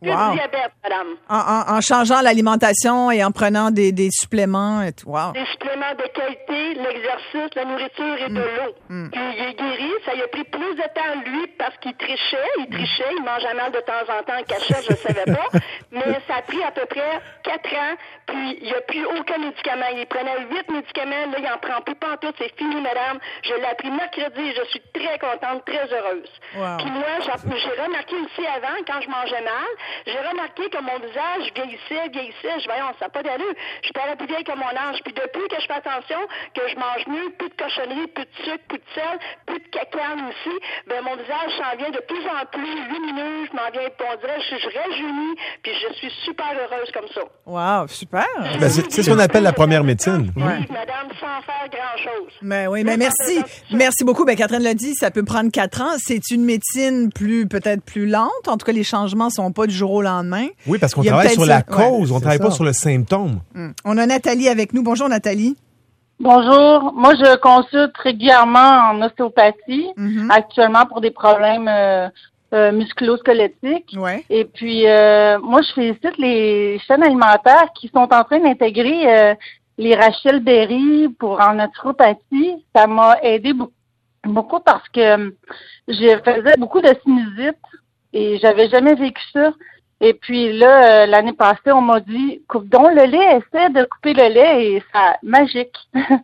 Plus Wow. de diabète, madame. En, en, en changeant l'alimentation et en prenant des, des suppléments. Et tout. Wow. Des suppléments de qualité, l'exercice, la nourriture et de l'eau. Mm. Puis il est guéri. Ça lui a pris plus de temps, lui, parce qu'il trichait. Il trichait. Il mangeait mal de temps en temps en cachette, je ne savais pas. Mais ça a pris à peu près quatre ans. Puis il n'y a plus aucun médicament. Il prenait huit médicaments. Là, il n'en prend plus pantoute. C'est fini, madame. Je l'ai appris mercredi et je suis très contente, très heureuse. Wow. Puis moi, j'ai remarqué aussi avant, quand je mangeais mal, j'ai remarqué que mon visage vieillissait, vieillissait. Je voyais, ça n'a pas d'allure. Je suis pas la plus vieille que mon âge. Puis depuis que je fais attention, que je mange mieux, plus de cochonneries, plus de sucre, plus de sel, plus de cacane aussi, ben mon visage s'en vient de plus en plus lumineux. Je m'en viens, on dirait, je, je rajeunis, puis je suis super heureuse comme ça. Wow, super. Ben, c'est, c'est ce qu'on appelle la première médecine. Oui, madame, sans faire grand-chose. Mais oui, mais merci. Merci beaucoup. Ben, Catherine l'a dit, ça peut prendre quatre ans. C'est une médecine plus, peut-être plus lente. En tout cas, les changements sont pas du jour au lendemain. Oui, parce qu'on Il y a travaille peut-être sur la ça. cause, Ouais, on c'est travaille ça. pas sur le symptôme. Hum. On a Nathalie avec nous. Bonjour, Nathalie. Bonjour. Moi, je consulte régulièrement en ostéopathie, Mhm. actuellement pour des problèmes euh, euh, musculo-squelettiques. Ouais. Et puis, euh, moi, je félicite les chaînes alimentaires qui sont en train d'intégrer euh, les Rachel Berry pour en naturopathie. Ça m'a aidé beaucoup, beaucoup parce que euh, je faisais beaucoup de sinusite et j'avais jamais vécu ça. Et puis là, euh, l'année passée, on m'a dit coupe donc le lait, essaie de couper le lait et ça magique.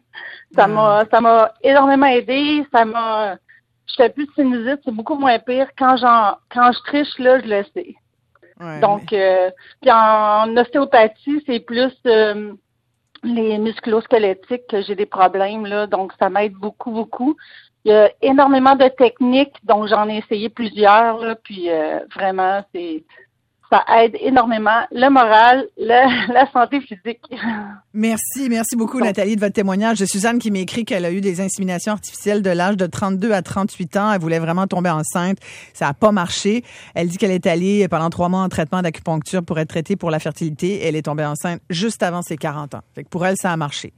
ça Mm. m'a ça m'a énormément aidé, ça m'a je fais plus de sinusite, c'est beaucoup moins pire. Quand j'en quand je triche là, je le sais. Ouais, Donc euh, puis en ostéopathie, c'est plus euh, les musculo-squelettiques que j'ai des problèmes là, donc ça m'aide beaucoup beaucoup. Il y a énormément de techniques, donc j'en ai essayé plusieurs là, puis euh, vraiment c'est ça aide énormément le moral, le, la santé physique. Merci, merci beaucoup, Donc, Nathalie, de votre témoignage. De Suzanne qui m'écrit qu'elle a eu des inséminations artificielles de l'âge de trente-deux à trente-huit ans. Elle voulait vraiment tomber enceinte. Ça n'a pas marché. Elle dit qu'elle est allée pendant trois mois en traitement d'acupuncture pour être traitée pour la fertilité. Elle est tombée enceinte juste avant ses quarante ans. Fait que pour elle, ça a marché.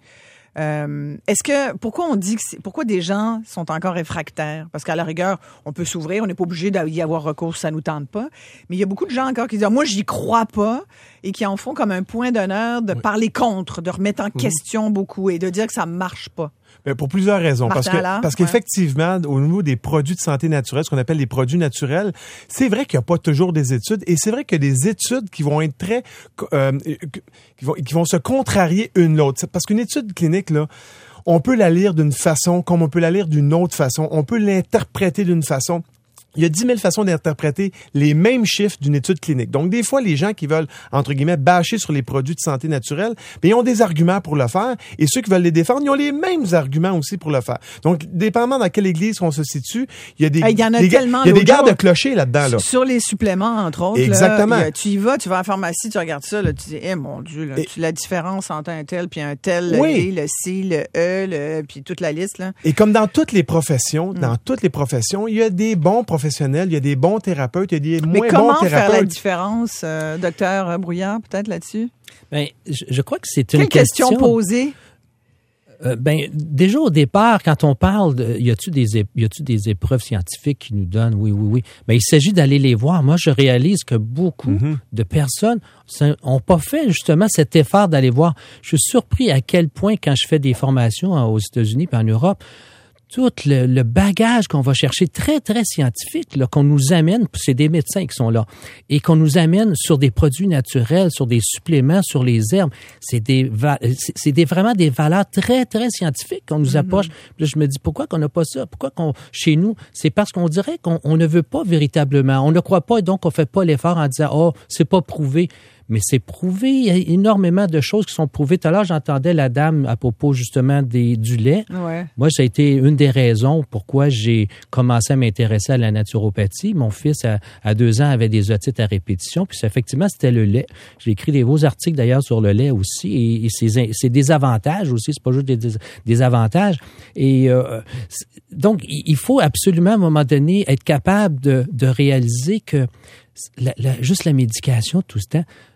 Euh, est-ce que pourquoi on dit que c'est, pourquoi des gens sont encore réfractaires? Parce qu'à la rigueur, on peut s'ouvrir, on n'est pas obligé d'y avoir recours si ça nous tente pas. Mais il y a beaucoup de gens encore qui disent ah, moi j'y crois pas et qui en font comme un point d'honneur de oui. parler contre, de remettre en mmh. question beaucoup et de dire que ça marche pas. Bien, pour plusieurs raisons. Martin parce que Allard, parce qu'effectivement, ouais. au niveau des produits de santé naturelle, ce qu'on appelle les produits naturels, c'est vrai qu'il n'y a pas toujours des études et c'est vrai qu'il y a des études qui vont être très euh, qui vont qui vont se contrarier une l'autre. Parce qu'une étude clinique là, on peut la lire d'une façon comme on peut la lire d'une autre façon, on peut l'interpréter d'une façon. Il y a dix mille façons d'interpréter les mêmes chiffres d'une étude clinique. Donc, des fois, les gens qui veulent, entre guillemets, bâcher sur les produits de santé naturelle, bien, ils ont des arguments pour le faire. Et ceux qui veulent les défendre, ils ont les mêmes arguments aussi pour le faire. Donc, dépendamment dans quelle église on se situe, il y a des, il y en a des, tellement il y a des gardes de clocher là-dedans, là. Sur les suppléments, entre autres. Exactement. Là, a, tu y vas, tu vas à la pharmacie, tu regardes ça, là, tu dis, eh, mon Dieu, là, et, tu, la différence entre un tel puis un tel, oui. le D, le C, le E, le, puis toute la liste, là. Et comme dans toutes les professions, mm. dans toutes les professions, il y a des bons professionnels, il y a des bons thérapeutes, il y a des moins bons thérapeutes. Mais comment faire la différence, euh, docteur Brouillard, peut-être là-dessus? Ben, je, je crois que c'est une Quelle question, question posée? Euh, ben, déjà au départ, quand on parle de, y a-tu des, y a-tu des épreuves scientifiques qui nous donnent, oui, oui, oui. Ben, il s'agit d'aller les voir. Moi, je réalise que beaucoup mm-hmm. de personnes ont pas fait justement cet effort d'aller voir. Je suis surpris à quel point, quand je fais des formations aux États-Unis et en Europe, tout le, le bagage qu'on va chercher, très, très scientifique, là, qu'on nous amène, c'est des médecins qui sont là, et qu'on nous amène sur des produits naturels, sur des suppléments, sur les herbes. C'est des, c'est, c'est des vraiment des valeurs très, très scientifiques qu'on nous approche. Mm-hmm. Puis là, je me dis, pourquoi qu'on n'a pas ça? Pourquoi qu'on, chez nous, c'est parce qu'on dirait qu'on on ne veut pas véritablement. On ne croit pas et donc on fait pas l'effort en disant, oh, c'est pas prouvé. Mais c'est prouvé, il y a énormément de choses qui sont prouvées. Tout à l'heure, j'entendais la dame à propos justement des, du lait. Ouais. Moi, ça a été une des raisons pourquoi j'ai commencé à m'intéresser à la naturopathie. Mon fils, à, à deux ans, avait des otites à répétition, puis ça, effectivement, c'était le lait. J'ai écrit des beaux articles d'ailleurs sur le lait aussi, et, et c'est, c'est des avantages aussi, c'est pas juste des, des, des avantages. Et euh, donc, il faut absolument, à un moment donné, être capable de, de réaliser que la, la, juste la médication tout ce temps,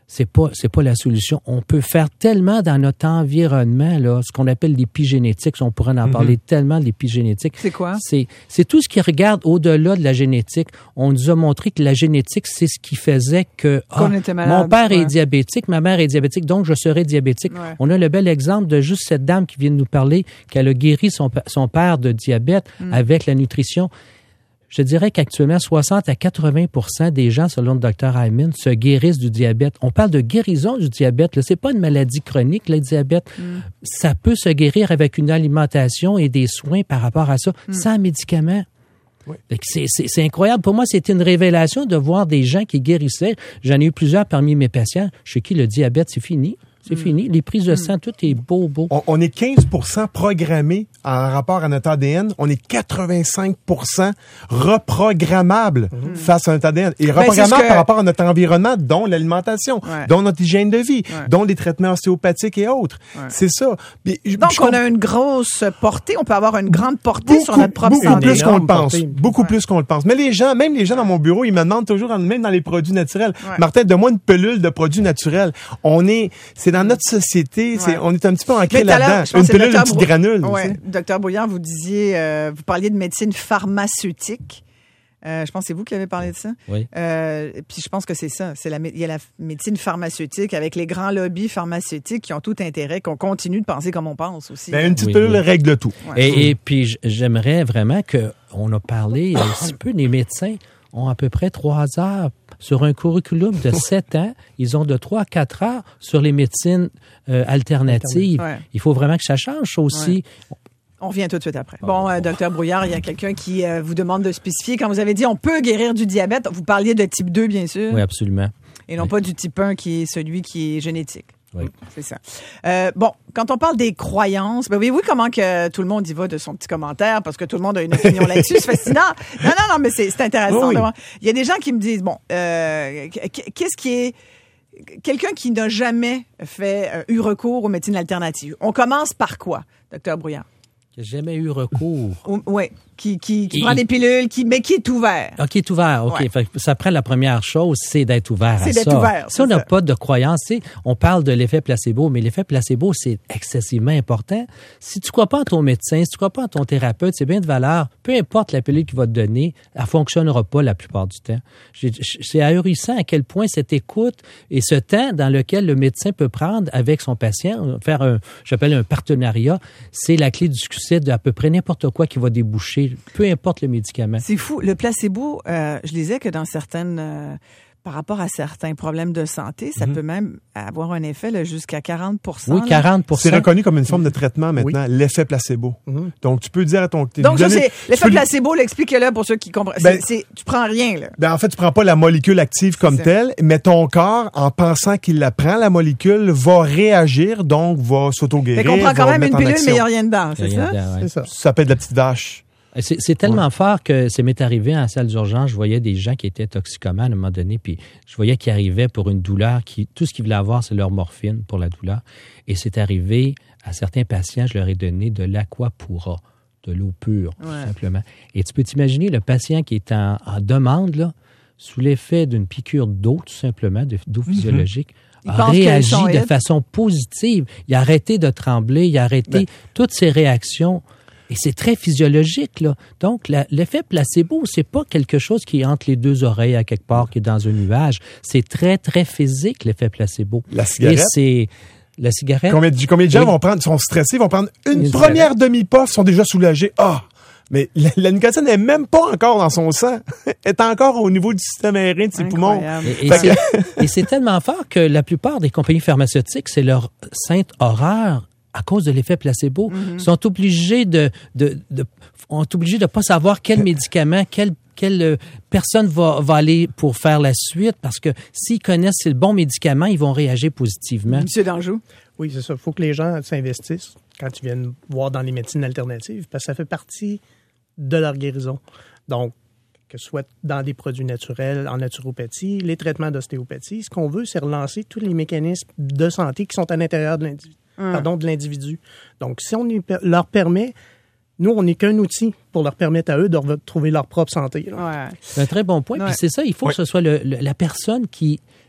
c'est pas c'est pas la solution. On peut faire tellement dans notre environnement là, ce qu'on appelle l'épigénétique. On pourrait en parler mm-hmm. tellement de l'épigénétique. C'est quoi? C'est c'est tout ce qui regarde au-delà de la génétique. On nous a montré que la génétique, c'est ce qui faisait que ah, mon père ouais. est diabétique, ma mère est diabétique, donc je serai diabétique. Ouais. On a le bel exemple de juste cette dame qui vient de nous parler qu'elle a guéri son son père de diabète mm. avec la nutrition. Je dirais qu'actuellement, soixante à quatre-vingts pour cent des gens, selon le docteur Hyman, se guérissent du diabète. On parle de guérison du diabète. Ce n'est pas une maladie chronique, le diabète. Mm. Ça peut se guérir avec une alimentation et des soins par rapport à ça, mm. sans médicaments. Oui. C'est, c'est, c'est incroyable. Pour moi, c'était une révélation de voir des gens qui guérissaient. J'en ai eu plusieurs parmi mes patients chez qui le diabète, c'est fini. C'est mmh. fini. Les prises de sang, mmh. tout est beau, beau. On, on est quinze pour cent programmés en rapport à notre A D N. On est quatre-vingt-cinq pour cent reprogrammable mmh. face à notre A D N. Et ben, reprogrammable que... par rapport à notre environnement, dont l'alimentation, ouais. dont notre hygiène de vie, ouais. dont les traitements ostéopathiques et autres. Ouais. C'est ça. Mais, Donc, on a une grosse portée. On peut avoir une grande portée beaucoup, sur notre propre beaucoup santé. Plus qu'on le pense. Beaucoup ouais. plus qu'on le pense. Mais les gens, même les gens dans mon bureau, ils me demandent toujours, même dans les produits naturels, ouais. Martin, donne-moi une pelule de produits naturels. On est, c'est dans notre société, c'est, ouais. on est un petit peu ancré là-dedans. Une pilule, une petite Brou- granule. Ouais. Docteur Brouillard, vous disiez, euh, vous parliez de médecine pharmaceutique. Euh, je pense que c'est vous qui avez parlé de ça. Oui. Euh, puis je pense que c'est ça. C'est la, il y a la médecine pharmaceutique avec les grands lobbies pharmaceutiques qui ont tout intérêt qu'on continue de penser comme on pense aussi. Ben, une petite oui, pilule oui. règle tout. Ouais. Et, et puis j'aimerais vraiment que on a parlé un petit peu des médecins ont à peu près trois heures sur un curriculum de sept ans. Ils ont de trois à quatre heures sur les médecines euh, alternatives. Ouais. Il faut vraiment que ça change aussi. Ouais. On revient tout de suite après. Bon, euh, docteur Brouillard, il y a quelqu'un qui euh, vous demande de spécifier. Quand vous avez dit on peut guérir du diabète, vous parliez de type deux, bien sûr. Oui, absolument. Et non oui. pas du type un qui est celui qui est génétique. Oui. C'est ça. Euh, bon, quand on parle des croyances, ben voyez-vous comment que tout le monde y va de son petit commentaire parce que tout le monde a une opinion là-dessus. C'est fascinant. Non, non, non, mais c'est, c'est intéressant. Oui. Il y a des gens qui me disent, bon, euh, qu'est-ce qui est... Quelqu'un qui n'a jamais fait euh, eu recours aux médecines alternatives. On commence par quoi, docteur Brouillard? Qui n'a jamais eu recours. Oui, qui, qui, qui prend des pilules, qui, mais qui est ouvert. Ah, qui est ouvert, OK. Ouais. Fait que ça prend la première chose, c'est d'être ouvert c'est à d'être ça. Ouvert, si on n'a pas de croyance, on parle de l'effet placebo, mais l'effet placebo, c'est excessivement important. Si tu ne crois pas en ton médecin, si tu ne crois pas en ton thérapeute, c'est bien de valeur. Peu importe la pilule qu'il va te donner, elle ne fonctionnera pas la plupart du temps. C'est ahurissant à quel point cette écoute et ce temps dans lequel le médecin peut prendre avec son patient, faire un, j'appelle un partenariat, c'est la clé du succès d'à peu près n'importe quoi qui va déboucher, peu importe le médicament. C'est fou. Le placebo, euh, je disais que dans certaines... Euh, par rapport à certains problèmes de santé, ça mm-hmm. peut même avoir un effet là, jusqu'à quarante pour cent. Oui, quarante pour cent. C'est reconnu comme une forme de traitement maintenant, oui. l'effet placebo. Mm-hmm. Donc, tu peux dire à ton... Donc, ça, c'est, l'effet placebo, l'explique-le pour ceux qui comprennent. Ben, c'est, c'est, tu prends rien, là. Ben, en fait, tu prends pas la molécule active comme telle, mais ton corps, en pensant qu'il la prend, la molécule, va réagir, donc va s'auto-guérir. Fait qu'on prend quand même une pilule, mais il n'y a rien dedans, c'est ça? Dedans, ouais. C'est ça. Ça s'appelle de la petite vache. C'est, c'est tellement ouais. fort que ça m'est arrivé en salle d'urgence. Je voyais des gens qui étaient toxicomanes à un moment donné, puis je voyais qu'ils arrivaient pour une douleur, qui tout ce qu'ils voulaient avoir, c'est leur morphine pour la douleur. Et c'est arrivé à certains patients, je leur ai donné de l'aquapura, de l'eau pure, ouais. tout simplement. Et tu peux t'imaginer le patient qui est en, en demande, là, sous l'effet d'une piqûre d'eau, tout simplement, de, d'eau physiologique, mm-hmm. a réagi de hit. façon positive. Il a arrêté de trembler, il a arrêté ben. toutes ses réactions. Et c'est très physiologique, là. Donc, la, l'effet placebo, c'est pas quelque chose qui est entre les deux oreilles à quelque part, qui est dans un nuage. C'est très, très physique, l'effet placebo. La cigarette? Et c'est... La cigarette? Combien, combien de gens oui. vont prendre, sont stressés, vont prendre une, une première cigarette. demi-puff, sont déjà soulagés. Ah! Mais la, la nicotine n'est même pas encore dans son sang. Elle est encore au niveau du système aérien de ses poumons. Et, et, c'est, que... et c'est tellement fort que la plupart des compagnies pharmaceutiques, c'est leur sainte horreur à cause de l'effet placebo, mm-hmm. sont obligés de, de, de, sont obligés de pas savoir quel médicament, quelle, quelle personne va, va aller pour faire la suite, parce que s'ils connaissent c'est le bon médicament, ils vont réagir positivement. Monsieur Danjou. Oui, c'est ça. Il faut que les gens s'investissent quand ils viennent voir dans les médecines alternatives, parce que ça fait partie de leur guérison. Donc, que ce soit dans des produits naturels, en naturopathie, les traitements d'ostéopathie, ce qu'on veut, c'est relancer tous les mécanismes de santé qui sont à l'intérieur de l'individu. Hum. Pardon, de l'individu. Donc, si on leur permet, nous, on n'est qu'un outil pour leur permettre à eux de retrouver leur propre santé. Ouais. C'est un très bon point. Ouais. Puis c'est ça, il faut ouais. que ce soit le, le, la personne qui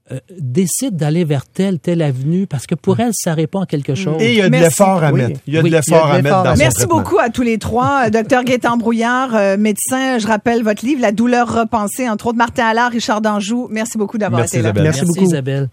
euh, décide d'aller vers telle, telle avenue parce que pour elle, ça répond à quelque chose. Et il y a de Merci. l'effort à Oui. mettre. Il y a Oui, de l'effort il y a à de mettre l'effort dans à son Merci traitement. beaucoup à tous les trois. Docteur Gaétan Brouillard, euh, médecin, je rappelle votre livre, La douleur repensée, entre autres Martin Allard, Richard Danjou. Merci beaucoup d'avoir Merci, été là. Isabelle. Merci Merci beaucoup. Isabelle.